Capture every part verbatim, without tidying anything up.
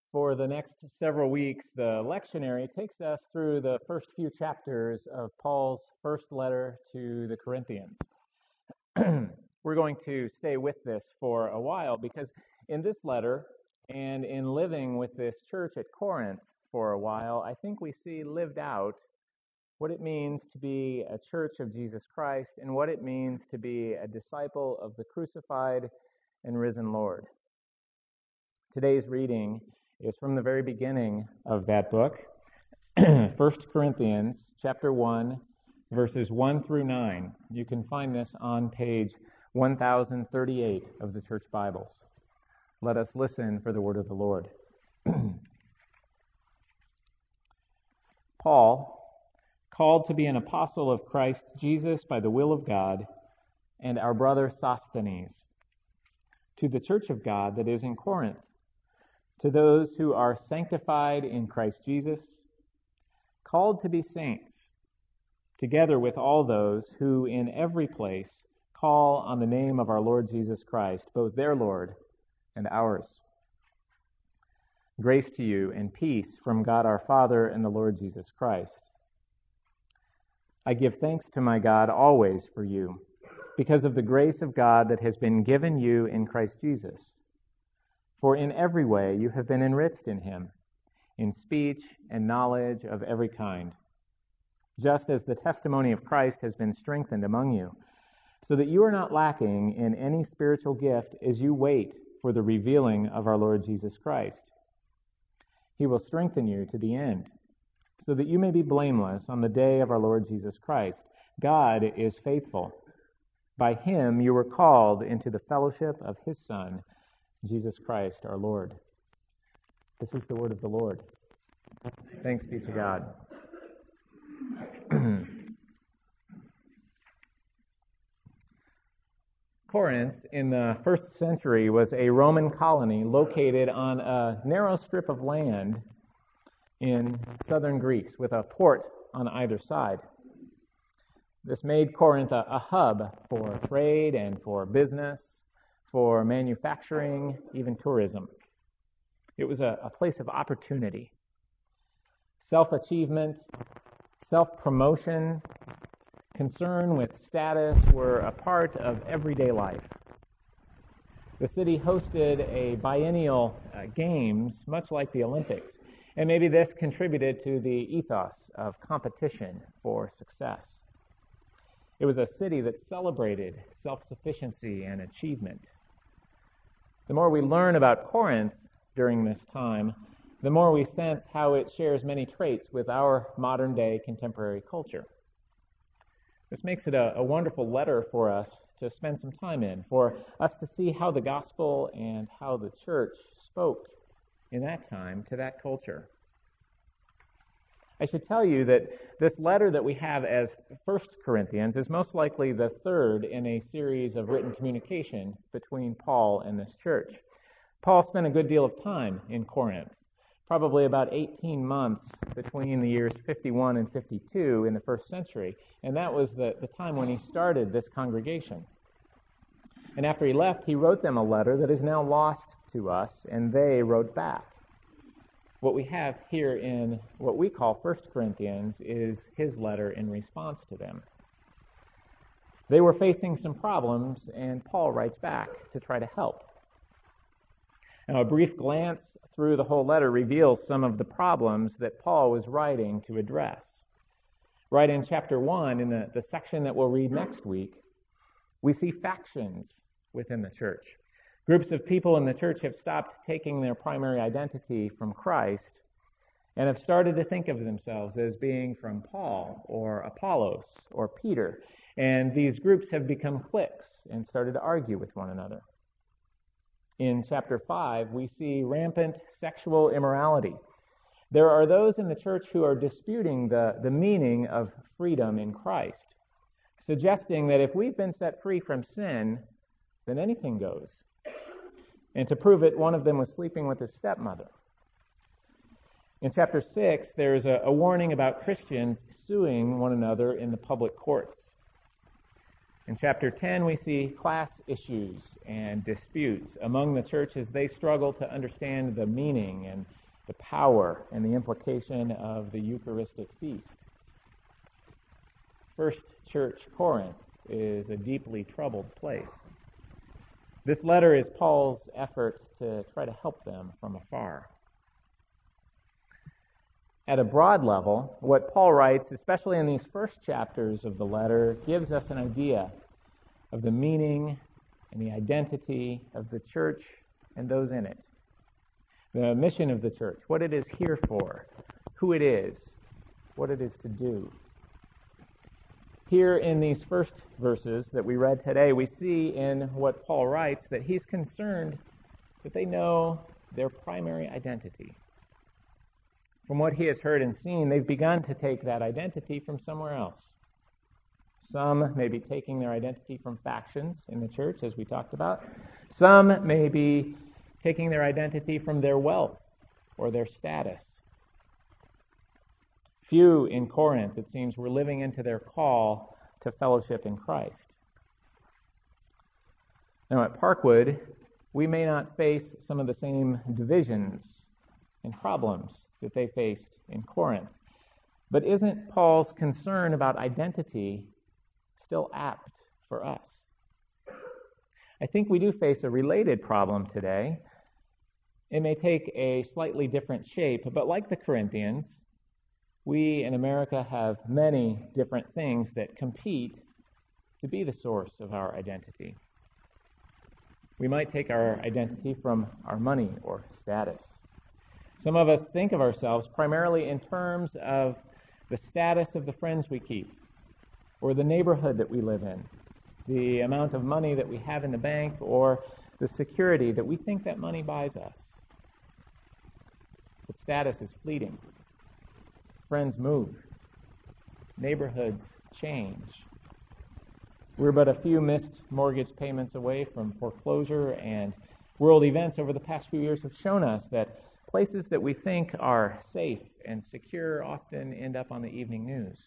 For the next several weeks, the lectionary takes us through the first few chapters of Paul's first letter to the Corinthians. We're going to stay with this for a while because in this letter and in living with this church at Corinth for a while, I think we see lived out what it means to be a church of Jesus Christ and what it means to be a disciple of the crucified and risen Lord. Today's reading is from the very beginning of that book, First Corinthians chapter one, verses one through nine. You can find this on page one thousand thirty-eight of the Church Bibles. Let us listen for the word of the Lord. Paul, called to be an apostle of Christ Jesus by the will of God, and our brother Sosthenes, to the church of God that is in Corinth, to those who are sanctified in Christ Jesus, called to be saints, together with all those who in every place call on the name of our Lord Jesus Christ, both their Lord and ours. Grace to you and peace from God our Father and the Lord Jesus Christ. I give thanks to my God always for you, because of the grace of God that has been given you in Christ Jesus. For in every way you have been enriched in him, in speech and knowledge of every kind, just as the testimony of Christ has been strengthened among you, so that you are not lacking in any spiritual gift as you wait for the revealing of our Lord Jesus Christ. He will strengthen you to the end, so that you may be blameless on the day of our Lord Jesus Christ. God is faithful. By him you were called into the fellowship of his Son, Jesus Christ our Lord. This is the word of the Lord. Thanks be to God. Corinth in the first century was a Roman colony located on a narrow strip of land in southern Greece with a port on either side. This made Corinth a, a hub for trade and for business, for manufacturing, even tourism. It was a, a place of opportunity. Self-achievement, self-promotion, concern with status were a part of everyday life. The city hosted a biennial uh, games, much like the Olympics, and maybe this contributed to the ethos of competition for success. It was a city that celebrated self-sufficiency and achievement. The more we learn about Corinth during this time, the more we sense how it shares many traits with our modern-day contemporary culture. This makes it a, a wonderful letter for us to spend some time in, for us to see how the gospel and how the church spoke in that time to that culture. I should tell you that this letter that we have as First Corinthians is most likely the third in a series of written communication between Paul and this church. Paul spent a good deal of time in Corinth, probably about eighteen months between the years fifty-one and fifty-two in the first century, and that was the, the time when he started this congregation. And after he left, he wrote them a letter that is now lost to us, and they wrote back. What we have here in what we call First Corinthians is his letter in response to them. They were facing some problems, and Paul writes back to try to help. Now, a brief glance through the whole letter reveals some of the problems that Paul was writing to address. Right in chapter one, in the, the section that we'll read next week, we see factions within the church. Groups of people in the church have stopped taking their primary identity from Christ and have started to think of themselves as being from Paul or Apollos or Peter. And these groups have become cliques and started to argue with one another. In chapter five, we see rampant sexual immorality. There are those in the church who are disputing the, the meaning of freedom in Christ, suggesting that if we've been set free from sin, then anything goes. And to prove it, one of them was sleeping with his stepmother. In chapter six, there's a, a warning about Christians suing one another in the public courts. In chapter ten, we see class issues and disputes among the church as they struggle to understand the meaning and the power and the implication of the Eucharistic feast. First Church Corinth is a deeply troubled place. This letter is Paul's effort to try to help them from afar. At a broad level, what Paul writes, especially in these first chapters of the letter, gives us an idea of the meaning and the identity of the church and those in it. The mission of the church, what it is here for, who it is, what it is to do. Here in these first verses that we read today, we see in what Paul writes that he's concerned that they know their primary identity. From what he has heard and seen, they've begun to take that identity from somewhere else. Some may be taking their identity from factions in the church, as we talked about. Some may be taking their identity from their wealth or their status. Few in Corinth, it seems, were living into their call to fellowship in Christ. Now at Parkwood, we may not face some of the same divisions and problems that they faced in Corinth. But isn't Paul's concern about identity still apt for us? I think we do face a related problem today. It may take a slightly different shape, but like the Corinthians, we in America have many different things that compete to be the source of our identity. We might take our identity from our money or status. Some of us think of ourselves primarily in terms of the status of the friends we keep, or the neighborhood that we live in, the amount of money that we have in the bank, or the security that we think that money buys us. But status is fleeting. Friends move. Neighborhoods change. We're but a few missed mortgage payments away from foreclosure, and world events over the past few years have shown us that places that we think are safe and secure often end up on the evening news.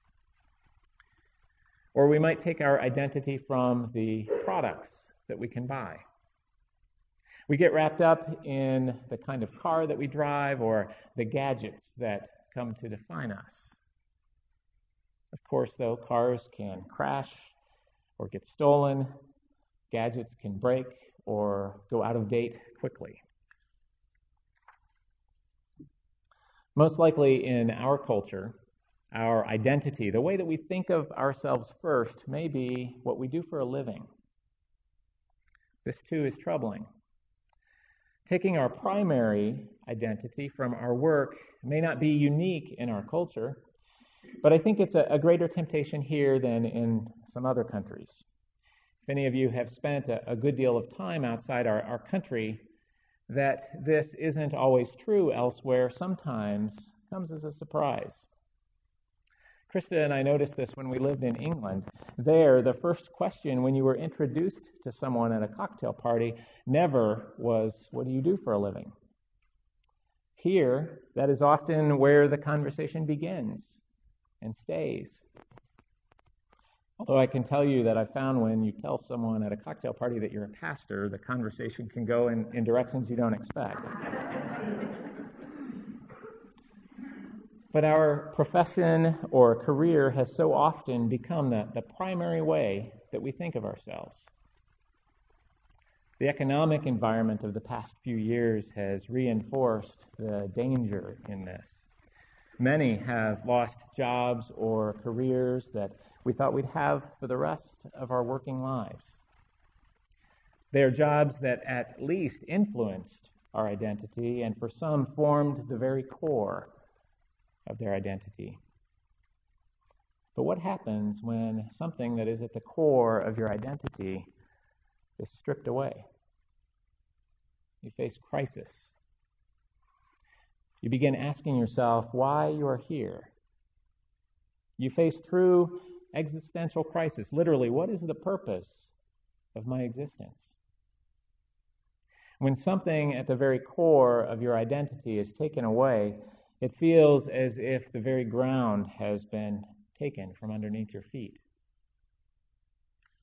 Or we might take our identity from the products that we can buy. We get wrapped up in the kind of car that we drive or the gadgets that come to define us. Of course, though, cars can crash or get stolen. Gadgets can break or go out of date quickly. Most likely in our culture, our identity, the way that we think of ourselves first, may be what we do for a living. This too is troubling. Taking our primary identity from our work may not be unique in our culture, but I think it's a, a greater temptation here than in some other countries. If any of you have spent a, a good deal of time outside our, our country, that this isn't always true elsewhere sometimes comes as a surprise. Krista and I noticed this when we lived in England. There, the first question when you were introduced to someone at a cocktail party never was, "What do you do for a living?" Here, that is often where the conversation begins and stays. Although I can tell you that I found when you tell someone at a cocktail party that you're a pastor, the conversation can go in, in directions you don't expect. But our profession or career has so often become the, the primary way that we think of ourselves. The economic environment of the past few years has reinforced the danger in this. Many have lost jobs or careers that we thought we'd have for the rest of our working lives. They are jobs that at least influenced our identity and for some formed the very core of their identity. But what happens when something that is at the core of your identity is stripped away? You face crisis. You begin asking yourself why you are here. You face true existential crisis. Literally, what is the purpose of my existence? When something at the very core of your identity is taken away, it feels as if the very ground has been taken from underneath your feet.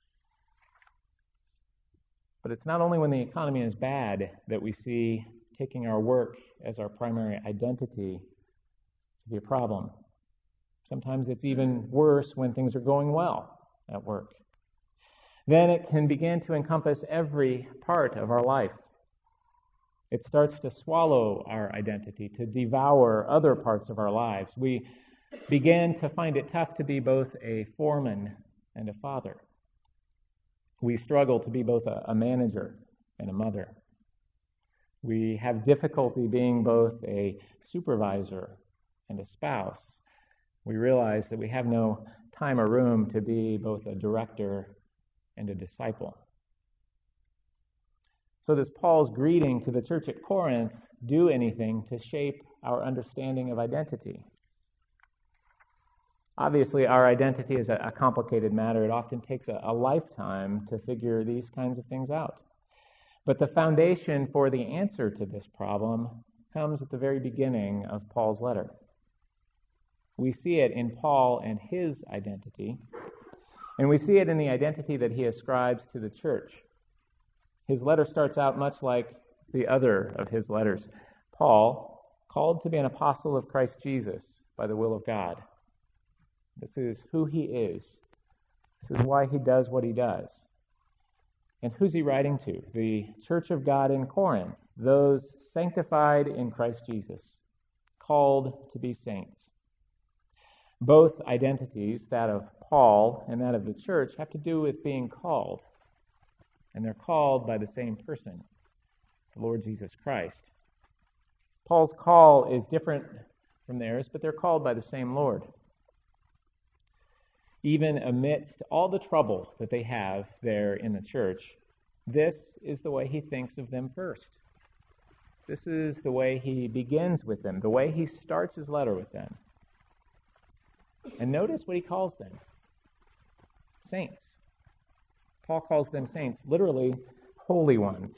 But it's not only when the economy is bad that we see taking our work as our primary identity to be a problem. Sometimes it's even worse when things are going well at work. Then it can begin to encompass every part of our life. It starts to swallow our identity, to devour other parts of our lives. We begin to find it tough to be both a foreman and a father. We struggle to be both a, a manager and a mother. We have difficulty being both a supervisor and a spouse. We realize that we have no time or room to be both a director and a disciple. So does Paul's greeting to the church at Corinth do anything to shape our understanding of identity? Obviously, our identity is a, a complicated matter. It often takes a, a lifetime to figure these kinds of things out. But the foundation for the answer to this problem comes at the very beginning of Paul's letter. We see it in Paul and his identity, and we see it in the identity that he ascribes to the church. His letter starts out much like the other of his letters. Paul, called to be an apostle of Christ Jesus by the will of God. This is who he is. This is why he does what he does. And who's he writing to? The church of God in Corinth, those sanctified in Christ Jesus, called to be saints. Both identities, that of Paul and that of the church, have to do with being called. And they're called by the same person, the Lord Jesus Christ. Paul's call is different from theirs, but they're called by the same Lord. Even amidst all the trouble that they have there in the church, this is the way he thinks of them first. This is the way he begins with them, the way he starts his letter with them. And notice what he calls them. Saints. Paul calls them saints, literally holy ones.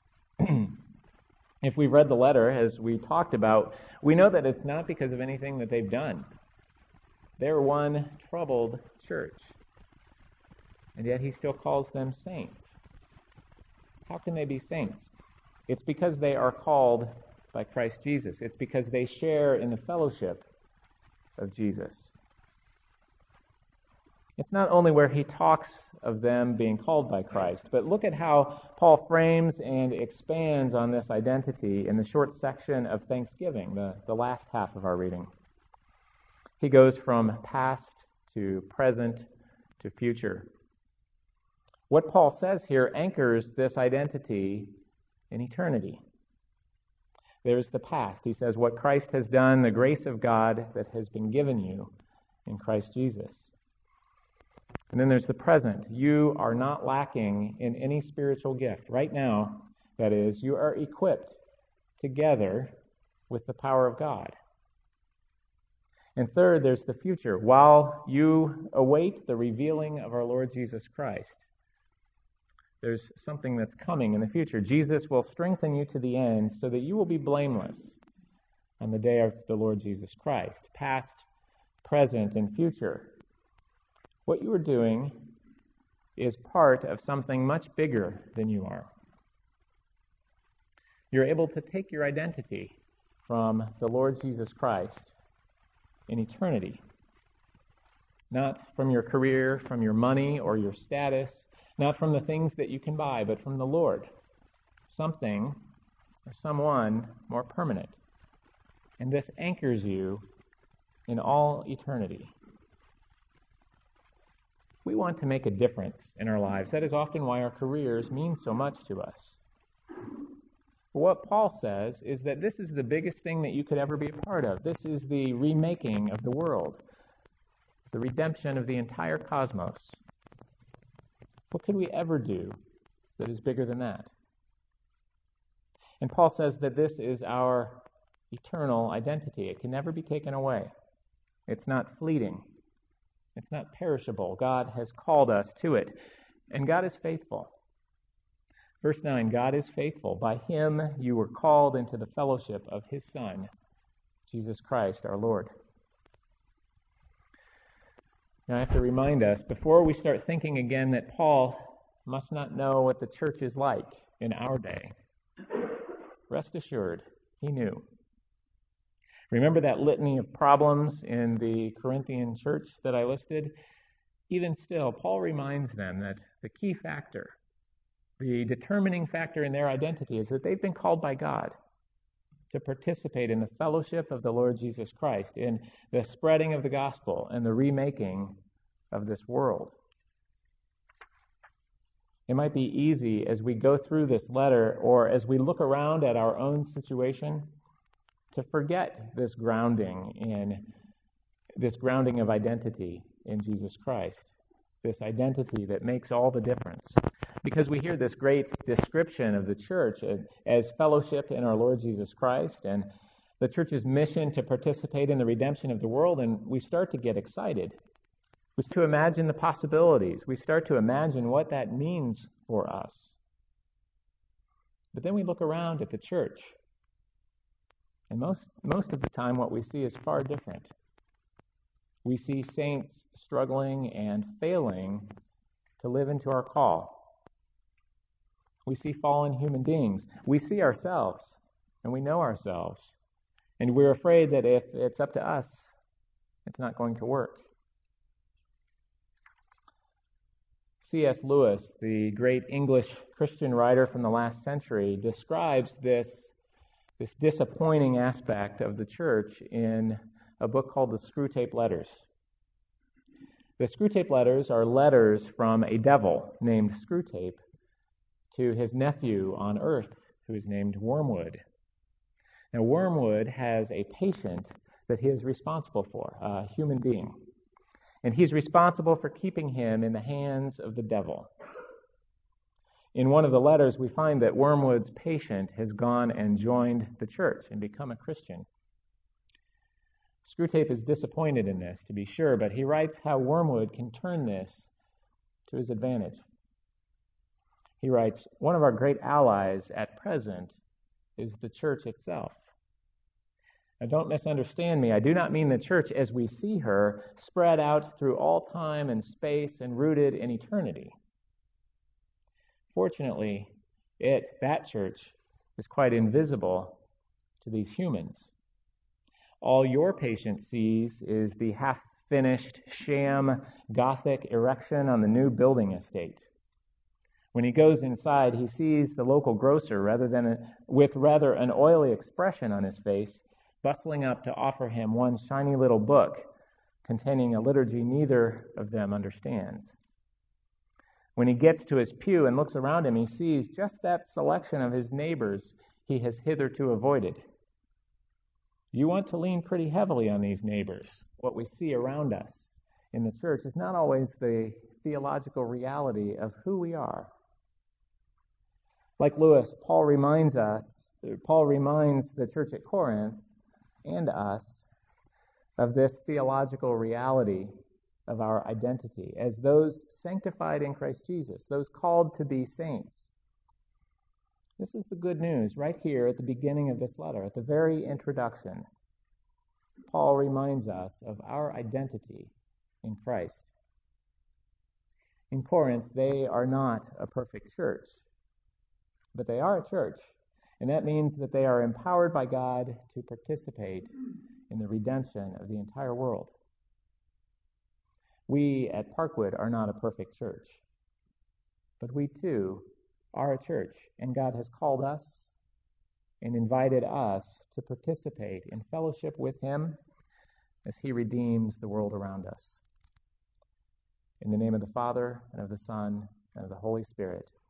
If we've read the letter, as we talked about, we know that it's not because of anything that they've done. They're one troubled church. And yet he still calls them saints. How can they be saints? It's because they are called by Christ Jesus. It's because they share in the fellowship of Jesus. It's not only where he talks of them being called by Christ, but look at how Paul frames and expands on this identity in the short section of Thanksgiving, the, the last half of our reading. He goes from past to present to future. What Paul says here anchors this identity in eternity. There's the past. He says, what Christ has done, the grace of God that has been given you in Christ Jesus. And then there's the present. You are not lacking in any spiritual gift. Right now, that is, you are equipped together with the power of God. And third, there's the future. While you await the revealing of our Lord Jesus Christ, there's something that's coming in the future. Jesus will strengthen you to the end so that you will be blameless on the day of the Lord Jesus Christ, past, present, and future. What you are doing is part of something much bigger than you are. You're able to take your identity from the Lord Jesus Christ in eternity, not from your career, from your money, or your status, not from the things that you can buy, but from the Lord, something or someone more permanent. And this anchors you in all eternity. We want to make a difference in our lives. That is often why our careers mean so much to us. But what Paul says is that this is the biggest thing that you could ever be a part of. This is the remaking of the world, the redemption of the entire cosmos. What could we ever do that is bigger than that? And Paul says that this is our eternal identity. It can never be taken away. It's not fleeting. It's not perishable. God has called us to it. And God is faithful. Verse nine, God is faithful. By him you were called into the fellowship of his Son, Jesus Christ our Lord. Now I have to remind us, before we start thinking again that Paul must not know what the church is like in our day. Rest assured, he knew. Remember that litany of problems in the Corinthian church that I listed? Even still, Paul reminds them that the key factor, the determining factor in their identity is that they've been called by God to participate in the fellowship of the Lord Jesus Christ, in the spreading of the gospel and the remaking of this world. It might be easy as we go through this letter or as we look around at our own situation to forget this grounding in this grounding of identity in Jesus Christ, this identity that makes all the difference. Because we hear this great description of the church as fellowship in our Lord Jesus Christ and the church's mission to participate in the redemption of the world, and we start to get excited. We start to imagine the possibilities. We start to imagine what that means for us. But then we look around at the church, and most, most of the time what we see is far different. We see saints struggling and failing to live into our call. We see fallen human beings. We see ourselves, and we know ourselves. And we're afraid that if it's up to us, it's not going to work. C S Lewis, the great English Christian writer from the last century, describes this, this disappointing aspect of the church in a book called The Screwtape Letters. The Screwtape Letters are letters from a devil named Screwtape to his nephew on earth, who is named Wormwood. Now, Wormwood has a patient that he is responsible for, a human being. And he's responsible for keeping him in the hands of the devil. In one of the letters, we find that Wormwood's patient has gone and joined the church and become a Christian. Screwtape is disappointed in this, to be sure, but he writes how Wormwood can turn this to his advantage. He writes, "One of our great allies at present is the church itself. Now, don't misunderstand me. I do not mean the church as we see her, spread out through all time and space and rooted in eternity. Fortunately, it, that church, is quite invisible to these humans. All your patient sees is the half-finished, sham, Gothic erection on the new building estate. When he goes inside, he sees the local grocer rather than a, with rather an oily expression on his face, bustling up to offer him one shiny little book containing a liturgy neither of them understands. When he gets to his pew and looks around him, he sees just that selection of his neighbors he has hitherto avoided. You want to lean pretty heavily on these neighbors. What we see around us in the church is not always the theological reality of who we are. Like Lewis, Paul reminds us, Paul reminds the church at Corinth and us of this theological reality of our identity as those sanctified in Christ Jesus, those called to be saints. This is the good news right here at the beginning of this letter, at the very introduction. Paul reminds us of our identity in Christ. In Corinth, they are not a perfect church, but they are a church, and that means that they are empowered by God to participate in the redemption of the entire world. We at Parkwood are not a perfect church, but we too are a church, and God has called us and invited us to participate in fellowship with Him as He redeems the world around us. In the name of the Father, and of the Son, and of the Holy Spirit.